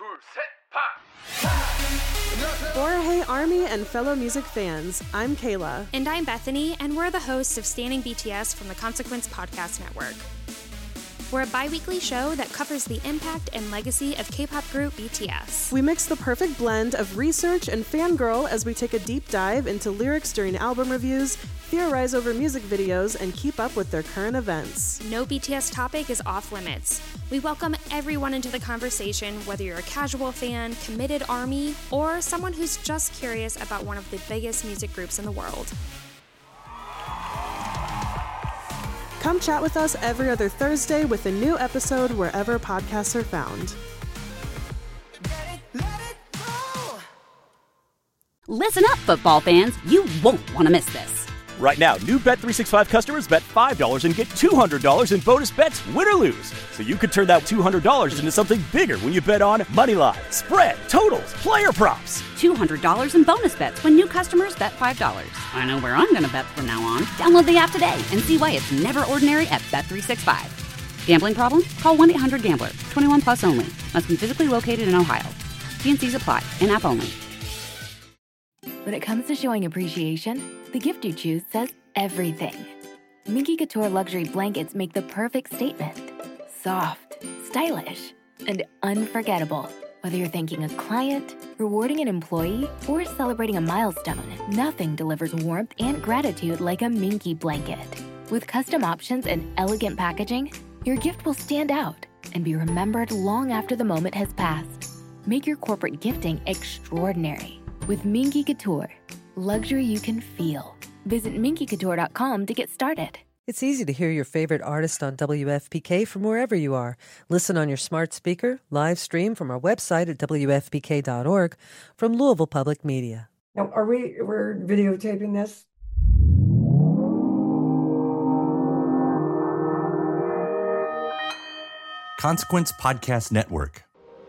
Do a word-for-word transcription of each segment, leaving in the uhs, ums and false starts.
둘, 셋, 파! Or hey Army and fellow music fans, I'm Kayla. And I'm Bethany, and we're the hosts of Standing B T S from the Consequence Podcast Network. We're a bi-weekly show that covers the impact and legacy of K-pop group B T S. We mix the perfect blend of research and fangirl as we take a deep dive into lyrics during album reviews, theorize over music videos, and keep up with their current events. No B T S topic is off limits. We welcome everyone into the conversation, whether you're a casual fan, committed ARMY, or someone who's just curious about one of the biggest music groups in the world. Come chat with us every other Thursday with a new episode wherever podcasts are found. Listen up, football fans. You won't want to miss this. Right now, new Bet three sixty-five customers bet five dollars and get two hundred dollars in bonus bets, win or lose. So you could turn that two hundred dollars into something bigger when you bet on money line, spread, totals, player props. two hundred dollars in bonus bets when new customers bet five dollars. I know where I'm going to bet from now on. Download the app today and see why it's never ordinary at Bet three sixty-five. Gambling problem? Call one eight hundred gambler. twenty-one plus only. Must be physically located in Ohio. T and C's apply. In-app only. When it comes to showing appreciation, the gift you choose says everything. Minky Couture luxury blankets make the perfect statement. Soft, stylish, and unforgettable. Whether you're thanking a client, rewarding an employee, or celebrating a milestone, nothing delivers warmth and gratitude like a Minky blanket. With custom options and elegant packaging, your gift will stand out and be remembered long after the moment has passed. Make your corporate gifting extraordinary with Minky Couture. Luxury you can feel. Visit minky couture dot com to get started. It's easy to hear your favorite artist on W F P K from wherever you are. Listen on your smart speaker, live stream from our website at W F P K dot org from Louisville Public Media. Now, are we, we're videotaping this? Consequence Podcast Network.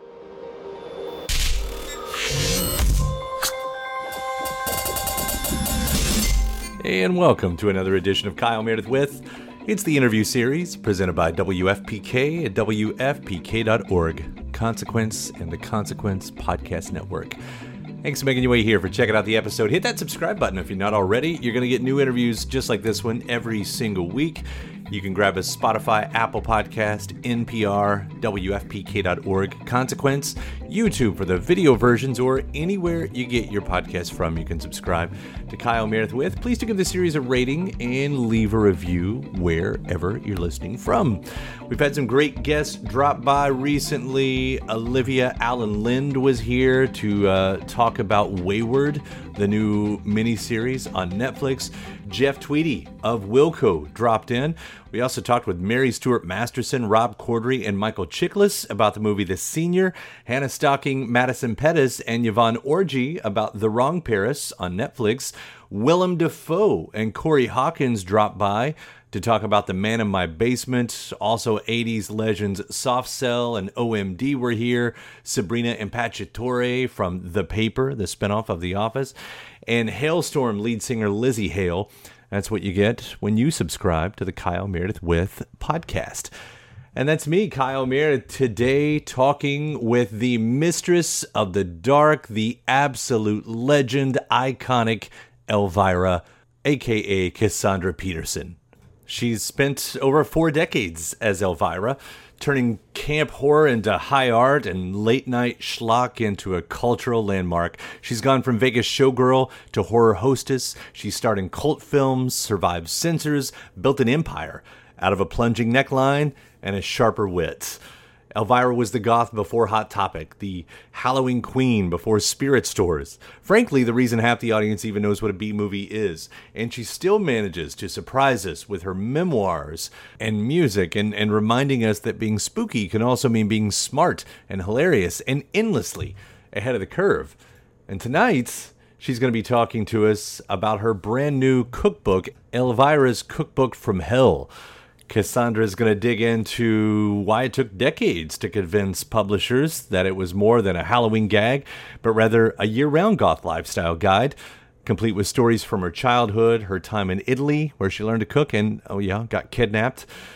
And welcome to another edition of Kyle Meredith With. It's the interview series presented by W F P K at W F P K dot org, Consequence and the Consequence Podcast Network. Thanks for making your way here. For checking out the episode, hit that subscribe button if you're not already. You're going to get new interviews just like this one every single week. You can grab a Spotify, Apple Podcast, N P R, W F P K dot org, Consequence, YouTube for the video versions, or anywhere you get your podcast from. You can subscribe to Kyle Meredith With. Please do give the series a rating and leave a review wherever you're listening from. We've had some great guests drop by recently. Olivia Allen Lind was here to uh, talk about Wayward, the new miniseries on Netflix. Jeff Tweedy of Wilco dropped in. We also talked with Mary Stuart Masterson, Rob Corddry, and Michael Chiklis about the movie The Senior. Hannah Stocking, Madison Pettis, and Yvonne Orji about The Wrong Paris on Netflix. Willem Dafoe and Corey Hawkins dropped by to talk about The Man in My Basement. Also, eighties legends Soft Cell and O M D were here. Sabrina Impacciatore from The Paper, the spinoff of The Office. And Hailstorm lead singer Lizzie Hale. That's what you get when you subscribe to the Kyle Meredith With podcast. And that's me, Kyle Meredith, today talking with the mistress of the dark, the absolute legend, iconic Elvira, a k a. Cassandra Peterson. She's spent over four decades as Elvira, turning camp horror into high art and late-night schlock into a cultural landmark. She's gone from Vegas showgirl to horror hostess. She starred in cult films, survived censors, built an empire out of a plunging neckline and a sharper wit. Elvira was the goth before Hot Topic, the Halloween queen before Spirit Stores. Frankly, the reason half the audience even knows what a B-movie is. And she still manages to surprise us with her memoirs and music and, and reminding us that being spooky can also mean being smart and hilarious and endlessly ahead of the curve. And tonight, she's going to be talking to us about her brand new cookbook, Elvira's Cookbook from Hell. Cassandra is going to dig into why it took decades to convince publishers that it was more than a Halloween gag, but rather a year-round goth lifestyle guide, complete with stories from her childhood, her time in Italy, where she learned to cook, and, oh yeah, got kidnapped.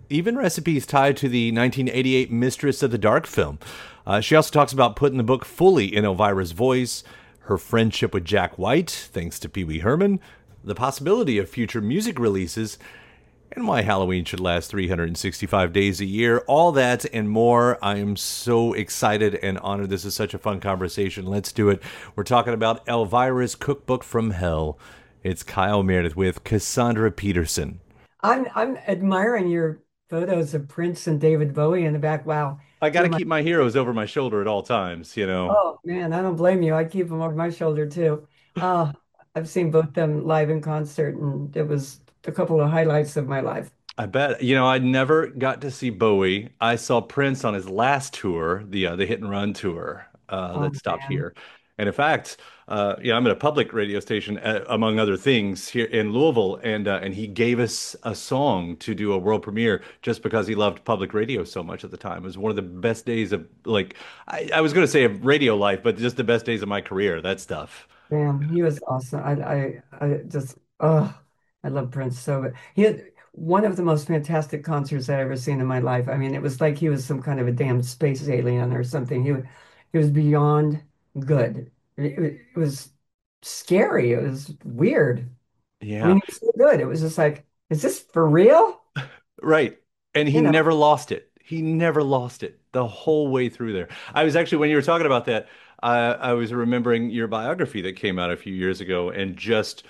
even recipes tied to the nineteen eighty-eight Mistress of the Dark film. Uh, she also talks about putting the book fully in Elvira's voice, her friendship with Jack White, thanks to Pee Wee Herman, the possibility of future music releases, and why Halloween should last three hundred sixty-five days a year. All that and more. I am so excited and honored. This is such a fun conversation. Let's do it. We're talking about Elvira's Cookbook from Hell. It's Kyle Meredith with Cassandra Peterson. I'm I'm admiring your photos of Prince and David Bowie in the back. Wow. I got to my, keep my heroes over my shoulder at all times, you know. Oh man, I don't blame you. I keep them over my shoulder too. Uh, I've seen both them live in concert, and it was a couple of highlights of my life. I bet. You know, I never got to see Bowie. I saw Prince on his last tour, the uh, the Hit and Run tour uh, Oh that stopped man. here. And in fact, uh, yeah, I'm at a public radio station, uh, among other things, here in Louisville, and uh, and he gave us a song to do a world premiere just because he loved public radio so much at the time. It was one of the best days of, like, I, I was going to say of radio life, but just the best days of my career, that stuff. Damn, he was awesome. I I I just oh, I love Prince so much. He had one of the most fantastic concerts I've ever seen in my life. I mean, it was like he was some kind of a damn space alien or something. He wa- he was beyond good. It, it it was scary. It was weird. I Yeah. mean, he was so good. It was just like, is this for real? Right. And he You know, never lost it. He never lost it the whole way through there. I was actually, when you were talking about that, I, I was remembering your biography that came out a few years ago, and just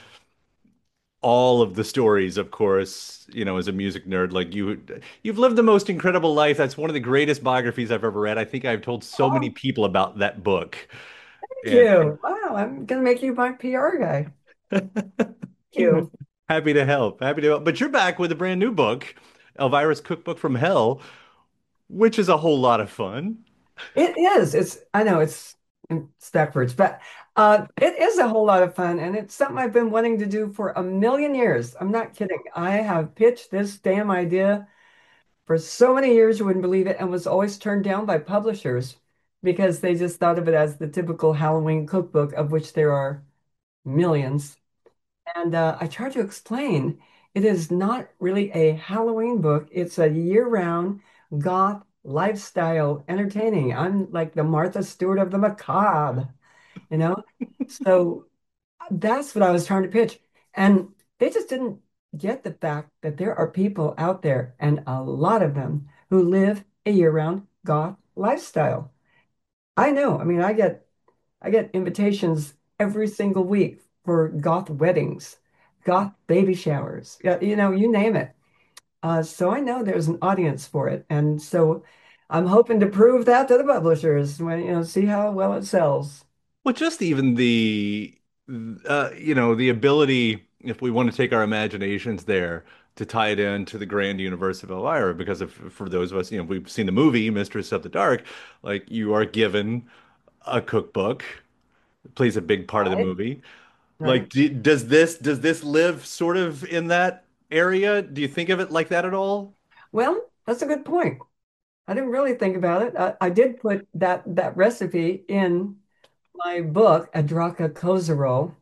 all of the stories, of course, you know, as a music nerd, like you, you've lived the most incredible life. That's one of the greatest biographies I've ever read. I think I've told so many oh, people about that book. thank And you. Wow, I'm gonna make you my P R guy. Thank you. happy to help. Happy to help. But you're back with a brand new book, Elvira's Cookbook from Hell, which is a whole lot of fun. It is. It's, I know it's, it's backwards, but uh, it is a whole lot of fun. And it's something I've been wanting to do for a million years. I'm not kidding. I have pitched this damn idea for so many years, you wouldn't believe it, and was always turned down by publishers because they just thought of it as the typical Halloween cookbook, of which there are millions. And uh, I tried to explain it is not really a Halloween book. It's a year-round goth lifestyle entertaining. I'm like the Martha Stewart of the macabre, you know? So that's what I was trying to pitch. And they just didn't get the fact that there are people out there, and a lot of them, who live a year-round goth lifestyle. I know. I mean, I get I get invitations every single week for goth weddings, goth baby showers. Yeah, you know, you name it. Uh, so I know there's an audience for it, and so I'm hoping to prove that to the publishers when, you know, see how well it sells. Well, just even the, uh, you know, the ability, if we want to take our imaginations there, to tie it into the grand universe of Elvira, because if for those of us, you know, we've seen the movie Mistress of the Dark, like you are given a cookbook, it plays a big part of the Right? movie. Right. Like, do, does this does this live sort of in that area? Do you think of it like that at all? Well, that's a good point. I didn't really think about it. I, I did put that that recipe in my book, Adraka Kozerol.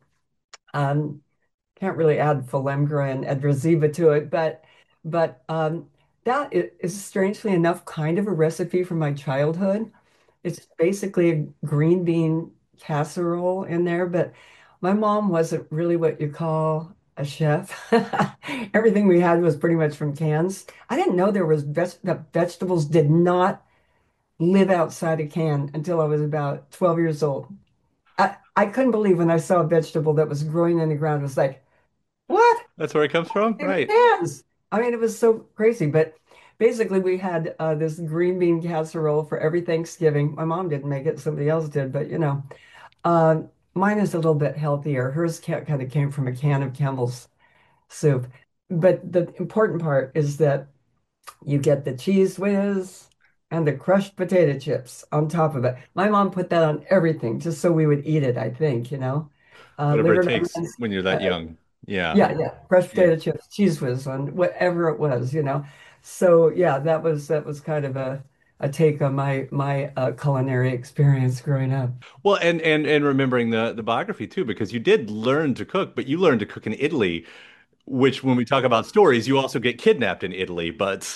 Um, can't really add Falemgra and Edraziba to it, but but um, that i- is strangely enough kind of a recipe from my childhood. It's basically a green bean casserole in there, but my mom wasn't really what you call a chef. Everything we had was pretty much from cans. I didn't know there was veg that vegetables did not live outside a can until I was about twelve years old. I, I couldn't believe when I saw a vegetable that was growing in the ground. It was like, what? That's where it comes from, In right? cans. I mean, it was so crazy. But basically, we had uh, this green bean casserole for every Thanksgiving. My mom didn't make it, somebody else did. But, you know, uh, mine is a little bit healthier. Hers ca kind of came from a can of Campbell's soup. But the important part is that you get the cheese whiz and the crushed potato chips on top of it. My mom put that on everything just so we would eat it, I think, you know. Uh, Whatever it liver and takes onions, when you're uh, that young. Yeah. yeah, yeah, crushed Yeah. potato chips, cheese whiz on whatever it was, you know. So yeah, that was that was kind of a a take on my my uh, culinary experience growing up. Well, and and and remembering the the biography too, because you did learn to cook, but you learned to cook in Italy, which when we talk about stories, you also get kidnapped in Italy. But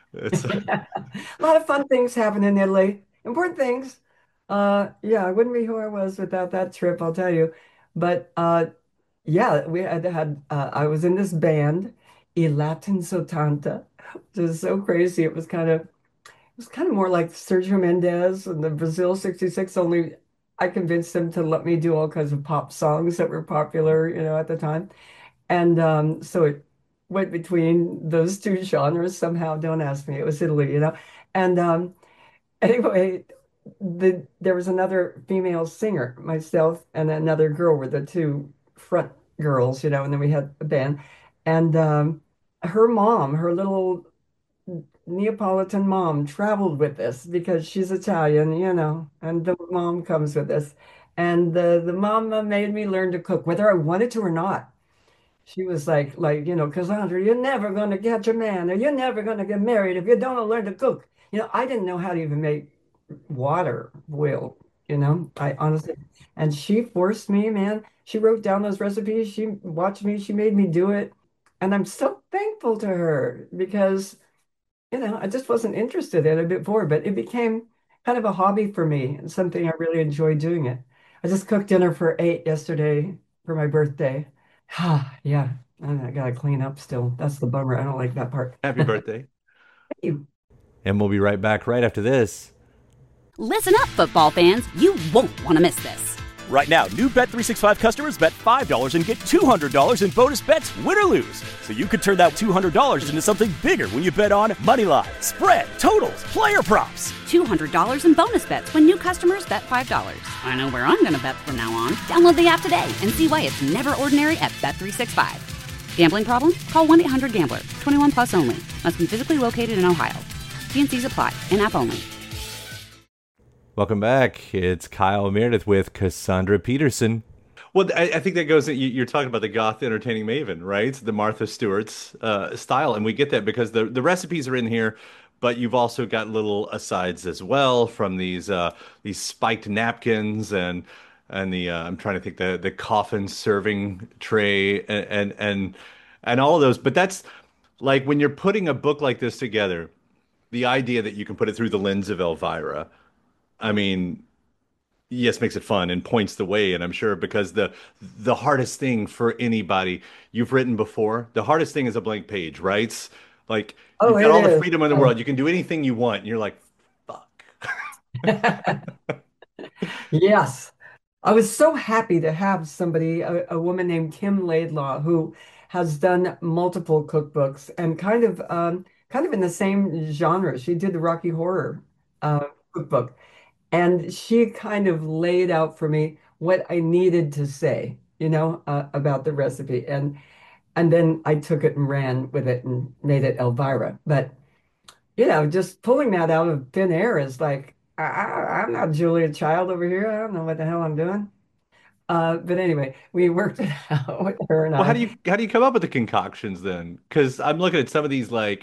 It's A lot of fun things happen in Italy. Important things. Uh, yeah, I wouldn't be who I was without that trip, I'll tell you. But uh, yeah, we had had. Uh, I was in this band, I Latin Sottanta, which is so crazy. It was kind of, it was kind of more like Sergio Mendes and the Brazil sixty-six. Only I convinced them to let me do all kinds of pop songs that were popular, you know, at the time. And um, so it went between those two genres somehow. Don't ask me. It was Italy, you know. And um, anyway, the there was another female singer, myself and another girl were the two front girls, you know, and then we had a band. And um, her mom, her little Neapolitan mom, traveled with us because she's Italian, you know, and the mom comes with us. And the the mama made me learn to cook, whether I wanted to or not. She was like, like, you know, Cassandra, you're never going to catch a man or you're never going to get married if you don't learn to cook. You know, I didn't know how to even make water boil, you know, I honestly, and she forced me, man. She wrote down those recipes. She watched me. She made me do it. And I'm so thankful to her because, you know, I just wasn't interested in it before, but it became kind of a hobby for me and something I really enjoyed doing it. I just cooked dinner for eight yesterday for my birthday. Ah, yeah, and I gotta clean up still. That's the bummer. I don't like that part. happy birthday. Thank you. And we'll be right back right after this. Listen up, football fans. You won't want to miss this. Right now, new Bet three sixty-five customers bet five dollars and get two hundred dollars in bonus bets, win or lose. So you could turn that two hundred dollars into something bigger when you bet on money line, spread, totals, player props. two hundred dollars in bonus bets when new customers bet five dollars. I know where I'm going to bet from now on. Download the app today and see why it's never ordinary at Bet three sixty-five. Gambling problem? Call one eight hundred gambler. twenty-one plus only. Must be physically located in Ohio. T and Cs apply. In-app only. Welcome back. It's Kyle Meredith with Cassandra Peterson. Well, I, I think that goes, you, you're talking about the goth entertaining maven, right? The Martha Stewart's uh, style. And we get that because the, the recipes are in here, but you've also got little asides as well from these uh, these spiked napkins and and the uh, I'm trying to think the the coffin serving tray and, and and and all of those. But that's like when you're putting a book like this together, the idea that you can put it through the lens of Elvira. I mean, yes, makes it fun and points the way. And I'm sure because the the hardest thing for anybody you've written before, the hardest thing is a blank page, right? Like Oh, you've got it all the is. freedom in the Oh. world. You can do anything you want. And you're like, fuck. Yes. I was so happy to have somebody, a, a woman named Kim Laidlaw, who has done multiple cookbooks and kind of um, kind of in the same genre. She did the Rocky Horror uh, cookbook, and she kind of laid out for me what I needed to say, you know, uh, about the recipe. And and then I took it and ran with it and made it Elvira. But you know, just pulling that out of thin air is like, I, I, I'm not Julia Child over here. I don't know what the hell I'm doing. Uh, but anyway, we worked it out with her and Well, how I. do you how do you come up with the concoctions then? Because I'm looking at some of these like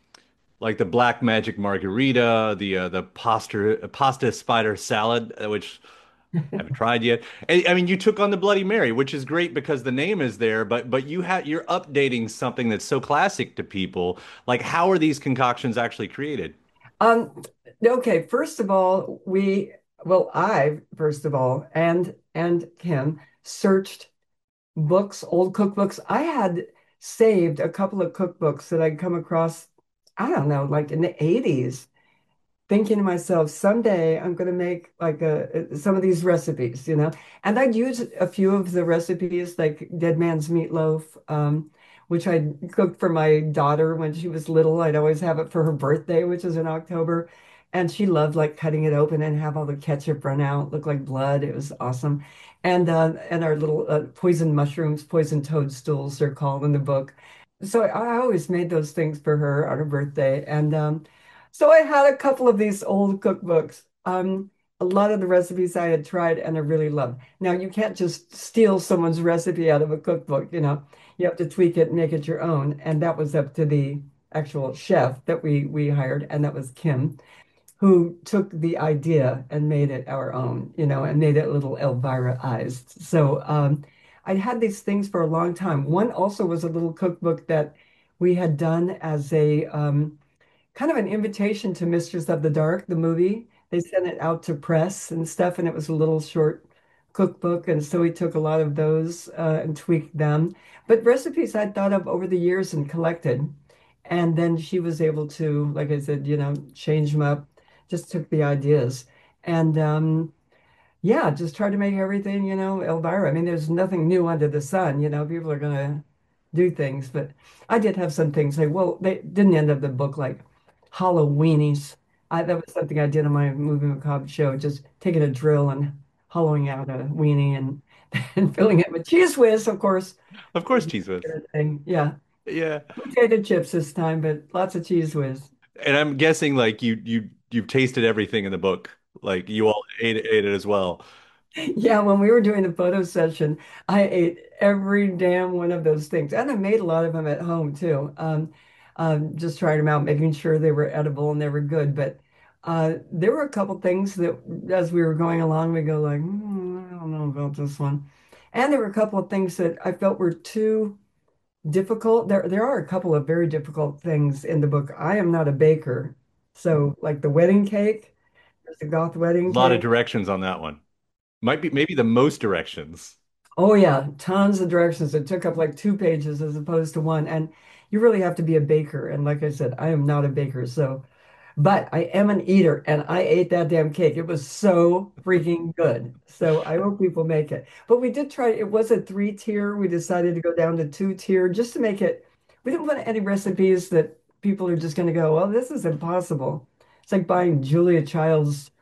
like the black magic margarita, the uh, the pasta pasta spider salad, uh, which I haven't tried yet. I, I mean, you took on the Bloody Mary, which is great because the name is there, but but you have you're updating something that's so classic to people. Like, how are these concoctions actually created? Um, okay, first of all, we, well, I, first of all, and and Kim searched books, old cookbooks. I had saved a couple of cookbooks that I'd come across, I don't know, like in the eighties, thinking to myself, someday I'm going to make like a some of these recipes, you know. And I'd use a few of the recipes, like Dead Man's Meatloaf, um, which I cooked for my daughter when she was little. I'd always have it for her birthday, which is in October. And she loved like cutting it open and have all the ketchup run out, look like blood. It was awesome. And uh, and our little uh, poison mushrooms, poison toadstools, they're called in the book. So I always made those things for her on her birthday. And um, so I had a couple of these old cookbooks. Um, a lot of the recipes I had tried and I really loved. Now, you can't just steal someone's recipe out of a cookbook, you know. You have to tweak it and make it your own. And that was up to the actual chef that we we hired, and that was Kim, who took the idea and made it our own, you know, and made it a little Elvira-ized. So um, I'd had these things for a long time. One also was a little cookbook that we had done as a um, kind of an invitation to Mistress of the Dark, the movie. They sent it out to press and stuff, and it was a little short cookbook. And so we took a lot of those uh, and tweaked them. But recipes I'd thought of over the years and collected. And then she was able to, like I said, you know, change them up, just took the ideas. And um, yeah, just try to make everything, you know, Elvira. I mean, there's nothing new under the sun, you know, people are going to do things, but I did have some things like, well, they didn't end up the book like Halloweenies. I, that was something I did on my Movie Macabre show, just taking a drill and hollowing out a weenie and, and filling it with Cheese Whiz, of course. Of course, Cheese Whiz. Thing. Yeah. Yeah. Potato chips this time, but lots of Cheese Whiz. And I'm guessing like you you you've tasted everything in the book. Like you all ate, ate it as well. Yeah, when we were doing the photo session, I ate every damn one of those things. And I made a lot of them at home too. Um, um, just trying them out, making sure they were edible and they were good. But uh, there were a couple things that as we were going along, we go like, hmm, I don't know about this one. And there were a couple of things that I felt were too difficult. There, there are a couple of very difficult things in the book. I am not a baker. So like the wedding cake, there's the goth A wedding lot of cake. directions on that one. Might be maybe the most directions. Oh yeah, tons of directions. It took up like two pages as opposed to one. And you really have to be a baker. And like I said, I am not a baker. So, but I am an eater and I ate that damn cake. It was so freaking good. So I hope people make it. But we did try, it was a three tier. We decided to go down to two tier just to make it, we didn't want any recipes that people are just going to go, well, this is impossible. It's like buying Julia Child's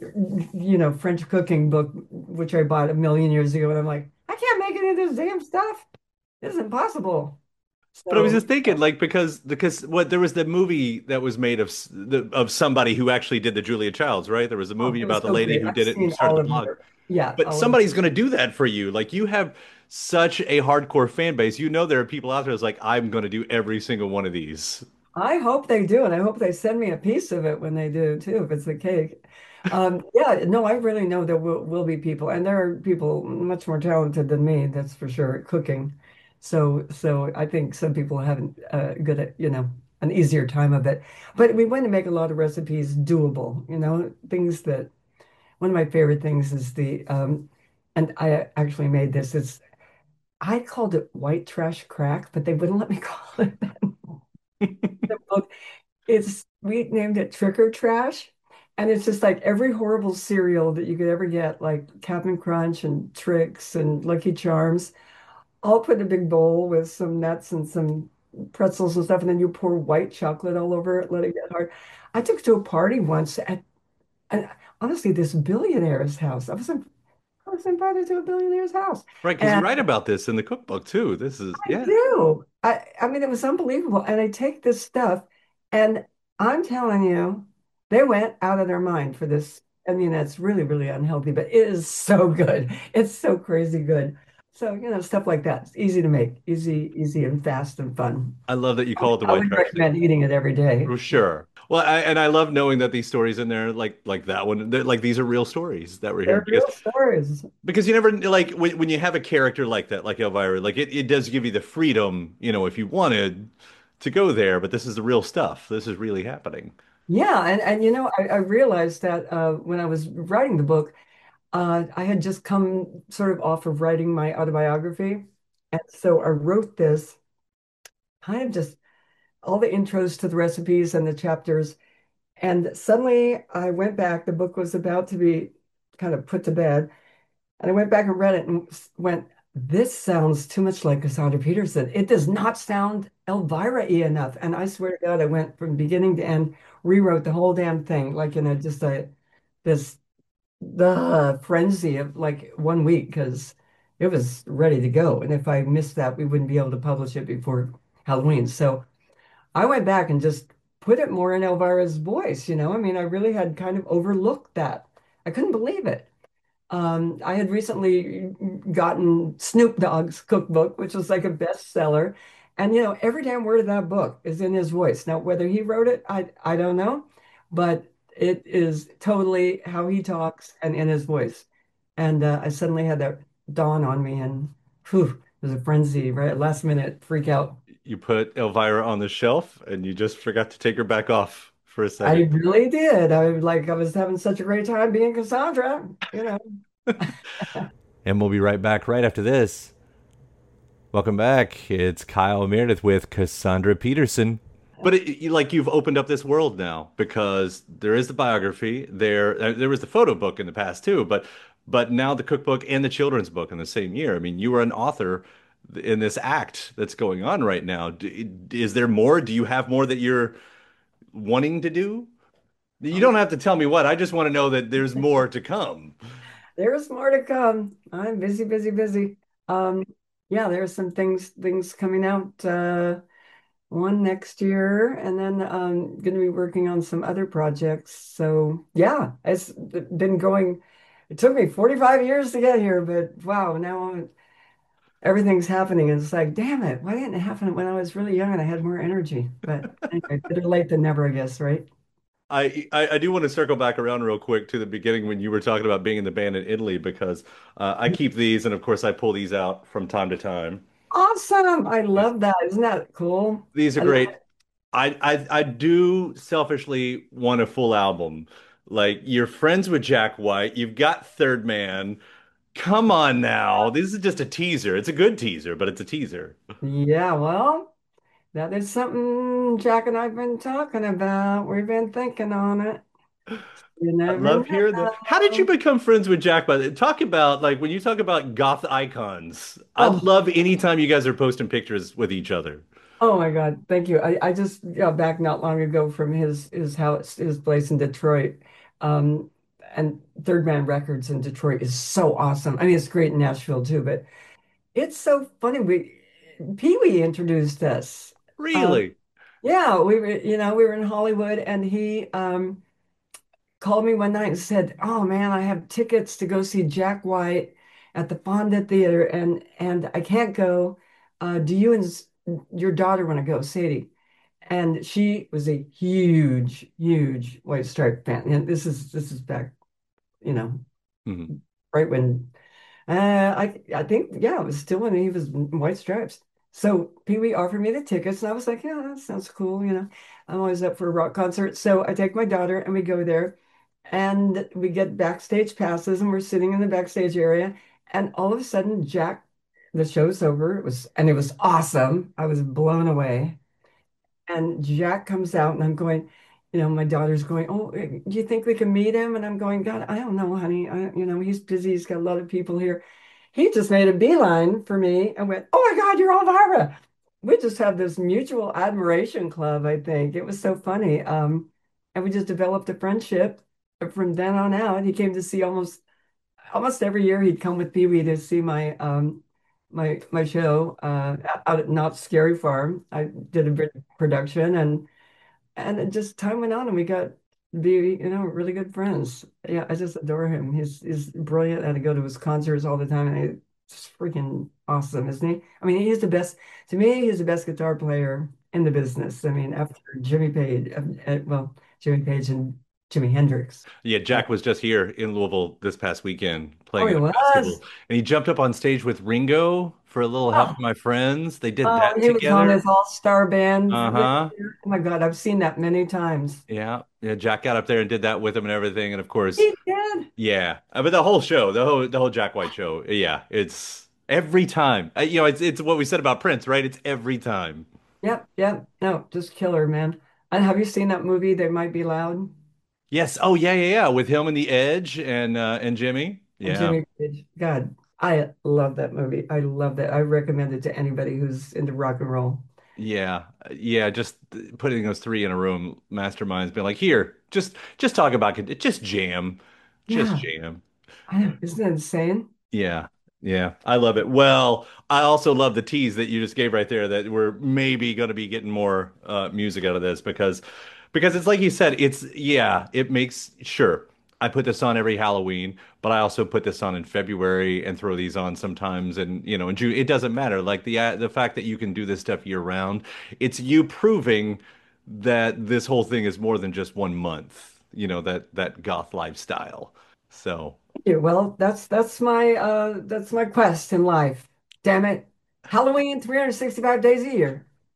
you know, French cooking book, which I bought a million years ago, and I'm like, I can't make any of this damn stuff. This is impossible. But I was So, just thinking, like, because because what there was the movie that was made of s- the, of somebody who actually did the Julia Childs, right? There was a oh, movie it was about the so lady great. who I've did it and seen started all the of blog. her. Yeah, But all of somebody's going to do that for you. Like you have such a hardcore fan base. You know there are people out there that's like, I'm going to do every single one of these. I hope they do, and I hope they send me a piece of it when they do too, if it's the cake. Um, yeah, no, I really know there will, will be people, and there are people much more talented than me, that's for sure, at cooking. So, so I think some people haven't uh, good at, you know, an easier time of it. But we want to make a lot of recipes doable, you know, things that one of my favorite things is the um, and I actually made this. It's I called it white trash crack, but they wouldn't let me call it that in the book. It's we named it Trick or Trash. And it's just like every horrible cereal that you could ever get, like Captain Crunch and Trix and Lucky Charms, all put in a big bowl with some nuts and some pretzels and stuff, and then you pour white chocolate all over it, let it get hard. I took it to a party once at, and honestly, this billionaire's house. I was in, I was invited to a billionaire's house, Right, because you and write about this in the cookbook too. This is, I yeah. do. I, I mean, it was unbelievable. And I take this stuff, and I'm telling you, they went out of their mind for this. I mean, that's really, really unhealthy, but it is so good. It's so crazy good. So, you know, stuff like that. It's easy to make, easy, easy and fast and fun. I love that you I, call it the I white would trash. recommend eating it every day. For sure. Well, I, and I love knowing that these stories in there, like like that one, they're- like these are real stories that we're hearing They're because real stories. because you never like when when you have a character like that, like Elvira, like it, it does give you the freedom, you know, if you wanted to go there, but this is the real stuff. This is really happening. Yeah, and and you know, I, I realized that uh, when I was writing the book, uh, I had just come sort of off of writing my autobiography, and so I wrote this kind of just all the intros to the recipes and the chapters, and suddenly I went back. The book was about to be kind of put to bed, and I went back and read it and went, "This sounds too much like Cassandra Peterson. It does not sound Elvira-y enough." And I swear to God, I went from beginning to end, rewrote the whole damn thing, like in a just a this the frenzy of like one week because it was ready to go. And if I missed that, we wouldn't be able to publish it before Halloween. So I went back and just put it more in Elvira's voice, you know. I mean, I really had kind of overlooked that. I couldn't believe it. Um, I had recently gotten Snoop Dogg's cookbook, which was like a bestseller. And you know, every damn word of that book is in his voice. Now, whether he wrote it, I I don't know, but it is totally how he talks and in his voice. And uh, I suddenly had that dawn on me, and whew, it was a frenzy, right? Last minute freak out. you put Elvira on the shelf and you just forgot to take her back off for a I second. really did. I like I was having such a great time being Cassandra, you know. And we'll be right back right after this. Welcome back. It's Kyle Meredith with Cassandra Peterson. But it, you, like you've opened up this world now because there is the biography there. uh, There was the photo book in the past too, but but now the cookbook and the children's book in the same year. I mean, you were an author in this act that's going on right now. D- Is there more? Do you have more that you're wanting to do? You don't have to tell me what. I just want to know that there's more to come. There's more to come. I'm busy, busy, busy. Um, yeah, there's some things things coming out. Uh, one next year, and then um, going to be working on some other projects. So yeah, it's been going. It took me forty-five years to get here, but wow, now I'm, everything's happening. And it's like, damn it, why didn't it happen when I was really young and I had more energy? But anyway, better late than never, I guess, right? I, I I do want to circle back around real quick to the beginning when you were talking about being in the band in Italy because uh, I keep these and of course I pull these out from time to time. Awesome. I love that. Isn't that cool? These are I love great. I I I do selfishly want a full album. Like you're friends with Jack White, you've got Third Man. Come on now. This is just a teaser. It's a good teaser, but it's a teaser. Yeah, well, that is something Jack and I've been talking about. We've been thinking on it. You I never love hearing that. How did you know. become friends with Jack? By the talk about like when you talk about goth icons. I Oh, love anytime you guys are posting pictures with each other. oh my God. Thank you. I, I just got back not long ago from his his house, his place in Detroit. Um, and Third Man Records in Detroit is so awesome. I mean, it's great in Nashville too, but it's so funny. We Pee Wee introduced us. Um, Really? yeah, we were, you know, we were in Hollywood and he um called me one night and said, "Oh man, I have tickets to go see Jack White at the Fonda Theater, and and I can't go. Uh, do you and s- your daughter want to go, Sadie?" And she was a huge, huge White Stripe fan. And this is this is back, you know, Mhm. right when uh, I I think yeah, it was still when he was in White Stripes. So Pee Wee offered me the tickets, and I was like, "Yeah, that sounds cool." You know, I'm always up for a rock concert. So I take my daughter, and we go there, and we get backstage passes, and we're sitting in the backstage area, and all of a sudden, Jack, the show's over. It was and it was awesome. I was blown away. And Jack comes out, and I'm going, you know, my daughter's going, "Oh, eh, do you think we can meet him?" And I'm going, "God, I don't know, honey. I, you know, he's busy. He's got a lot of people here." He just made a beeline for me and went, "Oh my God, you're Elvira." We just have this mutual admiration club, I think. It was so funny. Um, and we just developed a friendship from then on out. He came to see almost almost every year he'd come with Pee Wee to see my um my my show uh out at Knott's Scary Farm. I did a bit of production and and it just time went on and we got to be, you know, really good friends. Yeah, I just adore him. He's he's brilliant. I had to go to his concerts all the time and he's freaking awesome, isn't he? I mean, he's the best to me, he's the best guitar player in the business. I mean, after Jimmy Page, uh, uh, well, Jimmy Page and Jimi Hendrix. Yeah, Uh, Jack was just here in Louisville this past weekend oh, playing he at a festival, was. and he jumped up on stage with Ringo for a little help Oh, from my friends. They did oh, that he was on together. his all-star band with, Uh-huh. oh my God, I've seen that many times. Yeah. Yeah, Jack got up there and did that with him and everything. And of course, He did. yeah. Uh, But the whole show, the whole the whole Jack White show, yeah, it's every time. Uh, You know, it's it's what we said about Prince, right? It's every time. Yep, yep. No, just killer, man. And have you seen that movie, They Might Be Loud? Yes. Oh, yeah, yeah, yeah. With him and the Edge and uh and Jimmy. And Yeah. Jimmy Page. God, I love that movie. I love that. I recommend it to anybody who's into rock and roll. Yeah. Yeah, just putting those three in a room, masterminds being like, "Here, just just talk about it. Just jam. Just Yeah, jam." I know. Isn't that insane? Yeah. Yeah. I love it. Well, I also love the tease that you just gave right there that we're maybe going to be getting more uh music out of this because because it's like you said, it's yeah, it makes sure. I put this on every Halloween, but I also put this on in February and throw these on sometimes and you know, in June. It doesn't matter. Like the uh, the fact that you can do this stuff year round, it's you proving that this whole thing is more than just one month, you know, that that goth lifestyle. So Yeah, well, that's that's my uh that's my quest in life. Damn it. Halloween three hundred sixty-five days a year.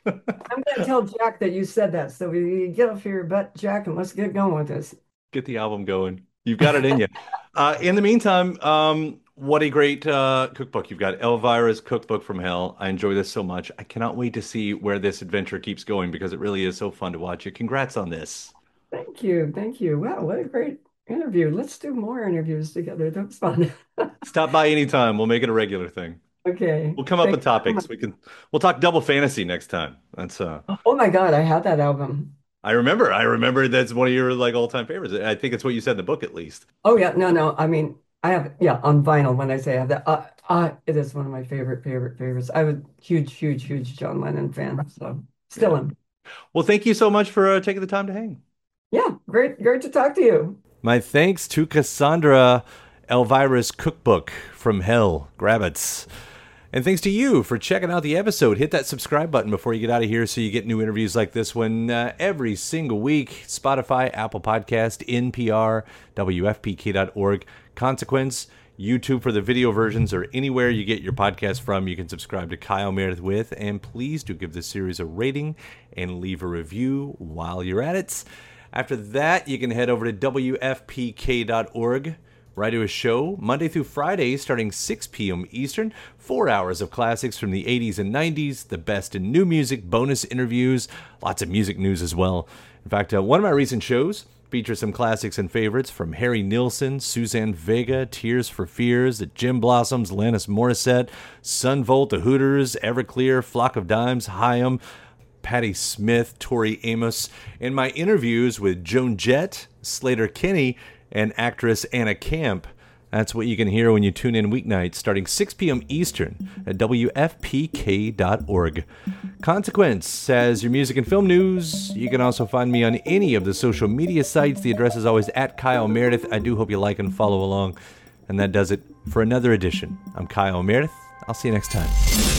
I'm going to tell Jack that you said that. So we get off your butt, Jack, and let's get going with this. Get the album going. You've got it in you. Uh, in the meantime, um, what a great uh, cookbook. You've got Elvira's Cookbook from Hell. I enjoy this so much. I cannot wait to see where this adventure keeps going because it really is so fun to watch you. Congrats on this. Thank you. Thank you. Wow, what a great interview. Let's do more interviews together. That was fun. Stop by anytime. We'll make it a regular thing. Okay. We'll come up Thank with topics. We can we'll talk double fantasy next time. That's uh Oh my God, I had that album. I remember. I remember that's one of your like all-time favorites. I think it's what you said in the book at least. Oh yeah, no, no. I mean, I have yeah on vinyl. When I say I have that, uh, uh, it is one of my favorite, favorite, favorites. I was huge, huge, huge John Lennon fan. So still Yeah. am. Well, thank you so much for uh, taking the time to hang. Yeah, great, great to talk to you. My thanks to Cassandra. Elvira's Cookbook from Hell. Grab it. And thanks to you for checking out the episode. Hit that subscribe button before you get out of here so you get new interviews like this one uh, every single week. Spotify, Apple Podcast, N P R, W F P K dot org, Consequence, YouTube for the video versions, or anywhere you get your podcast from. You can subscribe to Kyle Meredith With, and please do give this series a rating and leave a review while you're at it. After that, you can head over to W F P K dot org. Where I do a show Monday through Friday starting six p.m. Eastern. Four hours of classics from the eighties and nineties, the best in new music, bonus interviews, lots of music news as well. In fact, uh, one of my recent shows features some classics and favorites from Harry Nilsson, Suzanne Vega, Tears for Fears, the Jim Blossoms, Alanis Morissette, Sun Volt, the Hooters, Everclear, Flock of Dimes, Haim, Patti Smith, Tori Amos, and my interviews with Joan Jett, Slater Kinney, and actress Anna Camp. That's what you can hear when you tune in weeknights starting six p.m. Eastern at W F P K dot org. Consequence has your music and film news. You can also find me on any of the social media sites. The address is always at Kyle Meredith. I do hope you like and follow along. And that does it for another edition. I'm Kyle Meredith. I'll see you next time.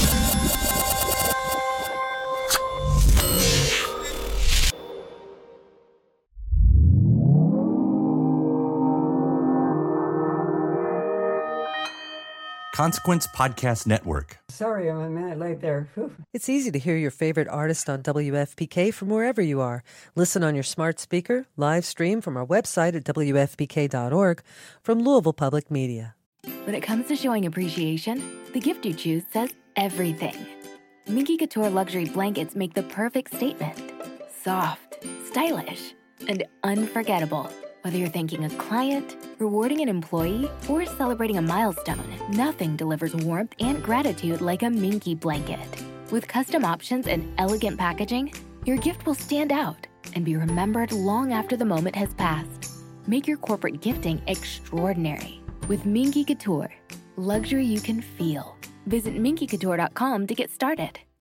Consequence Podcast Network. Sorry, I'm a minute late there. Whew. It's easy to hear your favorite artist on W F P K from wherever you are. Listen on your smart speaker, live stream from our website at W F P K dot org, from Louisville Public Media. When it comes to showing appreciation, the gift you choose says everything. Minky Couture luxury blankets make the perfect statement. Soft, stylish, and unforgettable. Whether you're thanking a client, rewarding an employee, or celebrating a milestone, nothing delivers warmth and gratitude like a Minky blanket. With custom options and elegant packaging, your gift will stand out and be remembered long after the moment has passed. Make your corporate gifting extraordinary with Minky Couture. Luxury you can feel. Visit Minky Couture dot com to get started.